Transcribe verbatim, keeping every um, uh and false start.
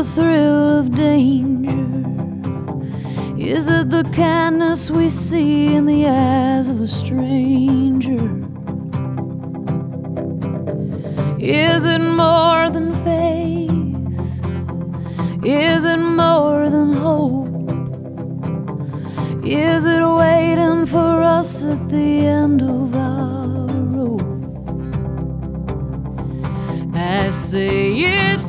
the thrill of danger? Is it the kindness we see in the eyes of a stranger? Is it more than faith? Is it more than hope? Is it waiting for us at the end of our rope? I say it's